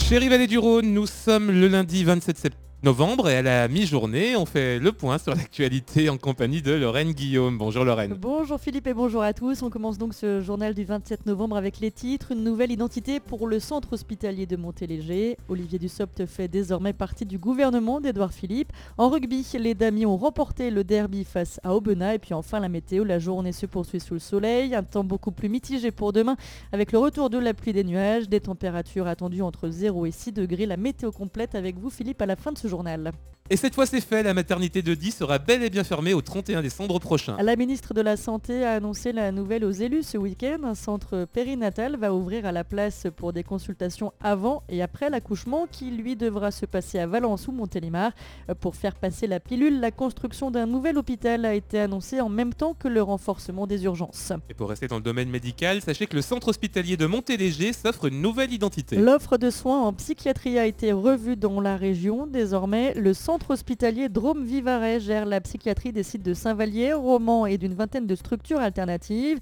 Chérie Vallée du Rhône, nous sommes le lundi 27 novembre et à la mi-journée, on fait le point sur l'actualité en compagnie de Lorraine Guillaume. Bonjour Lorraine. Bonjour Philippe et bonjour à tous. On commence donc ce journal du 27 novembre avec les titres. Une nouvelle identité pour le centre hospitalier de Montéléger. Olivier Dussopt fait désormais partie du gouvernement d'Édouard Philippe. En rugby, les Damiers ont remporté le derby face à Aubenas. Et puis enfin la météo, la journée se poursuit sous le soleil. Un temps beaucoup plus mitigé pour demain avec le retour de la pluie des nuages. Des températures attendues entre 0 et 6 degrés. La météo complète avec vous Philippe à la fin de ce journal. Et cette fois c'est fait, la maternité de Die sera bel et bien fermée au 31 décembre prochain. La ministre de la Santé a annoncé la nouvelle aux élus ce week-end. Un centre périnatal va ouvrir à la place pour des consultations avant et après l'accouchement qui lui devra se passer à Valence ou Montélimar. Pour faire passer la pilule, la construction d'un nouvel hôpital a été annoncée en même temps que le renforcement des urgences. Et pour rester dans le domaine médical, sachez que le centre hospitalier de Montéléger s'offre une nouvelle identité. L'offre de soins en psychiatrie a été revue dans la région. Désormais, le centre hospitalier Drôme-Vivarais gère la psychiatrie des sites de Saint-Vallier, Romans et d'une vingtaine de structures alternatives.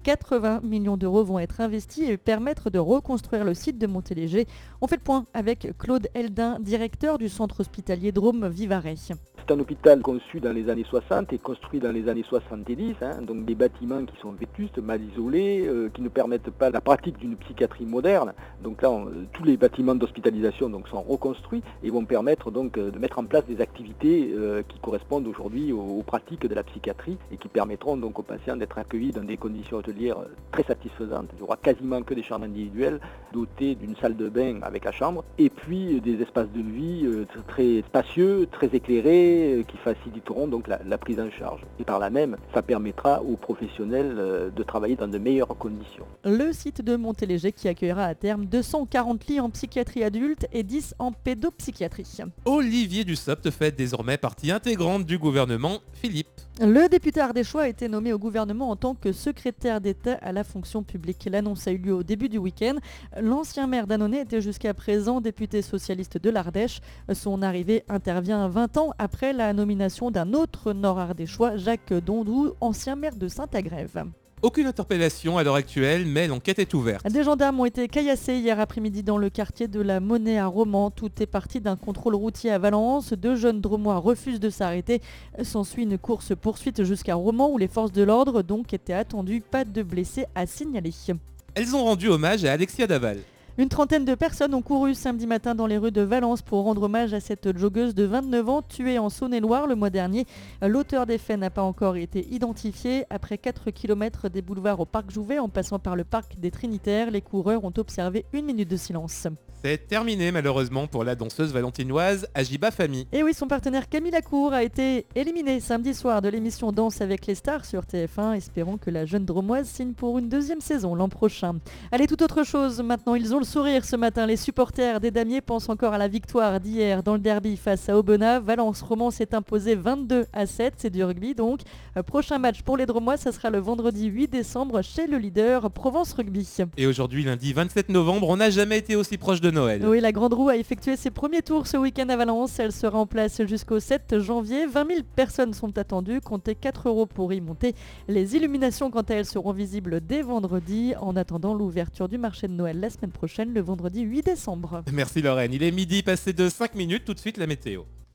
80 millions d'euros vont être investis et permettre de reconstruire le site de Montéléger. On fait le point avec Claude Heldin, directeur du centre hospitalier Drôme-Vivarais. C'est un hôpital conçu dans les années 60 et construit dans les années 70, donc des bâtiments qui sont vétustes, mal isolés, qui ne permettent pas la pratique d'une psychiatrie moderne. Donc là, tous les bâtiments d'hospitalisation sont reconstruits et vont permettre donc de mettre en place des activités qui correspondent aujourd'hui aux pratiques de la psychiatrie et qui permettront donc aux patients d'être accueillis dans des conditions hôtelières très satisfaisantes. Il n'y aura quasiment que des chambres individuelles dotées d'une salle de bain avec la chambre et puis des espaces de vie très spacieux, très éclairés, qui faciliteront donc la prise en charge. Et par là même, ça permettra aux professionnels de travailler dans de meilleures conditions. Le site de Montéléger qui accueillera à terme 240 lits en psychiatrie adulte et 10 en pédopsychiatrie. Olivier Dussopt fait désormais partie intégrante du gouvernement Philippe. Le député ardéchois a été nommé au gouvernement en tant que secrétaire d'État à la fonction publique. L'annonce a eu lieu au début du week-end. L'ancien maire d'Annonay était jusqu'à présent député socialiste de l'Ardèche. Son arrivée intervient 20 ans après la nomination d'un autre nord-ardéchois, Jacques Dondou, ancien maire de Saint-Agrève. Aucune interpellation à l'heure actuelle, mais l'enquête est ouverte. Des gendarmes ont été caillassés hier après-midi dans le quartier de la Monnaie à Romans. Tout est parti d'un contrôle routier à Valence. Deux jeunes Dromois refusent de s'arrêter. S'ensuit une course-poursuite jusqu'à Romans où les forces de l'ordre donc étaient attendues. Pas de blessés à signaler. Elles ont rendu hommage à Alexia Daval. Une trentaine de personnes ont couru samedi matin dans les rues de Valence pour rendre hommage à cette joggeuse de 29 ans tuée en Saône-et-Loire le mois dernier. L'auteur des faits n'a pas encore été identifié. Après 4 km des boulevards au parc Jouvet en passant par le parc des Trinitaires, les coureurs ont observé 1 minute de silence. C'est terminé malheureusement pour la danseuse valentinoise Ajiba Fami. Et oui, son partenaire Camille Lacour a été éliminé samedi soir de l'émission Danse avec les stars sur TF1. Espérons que la jeune Dromoise signe pour une deuxième saison l'an prochain. Allez, toute autre chose, maintenant ils ont le sourire ce matin. Les supporters des Damiers pensent encore à la victoire d'hier dans le derby face à Aubenas. Valence Romans s'est imposé 22-7, c'est du rugby donc. Prochain match pour les Dromois, ça sera le vendredi 8 décembre chez le leader Provence Rugby. Et aujourd'hui, lundi 27 novembre, on n'a jamais été aussi proche de Noël. Oui, la Grande Roue a effectué ses premiers tours ce week-end à Valence. Elle sera en place jusqu'au 7 janvier. 20 000 personnes sont attendues, comptez 4 € pour y monter. Les illuminations, quant à elles, seront visibles dès vendredi. En attendant l'ouverture du marché de Noël la semaine prochaine, le vendredi 8 décembre. Merci Lorraine, il est midi passé de 5 minutes, tout de suite la météo.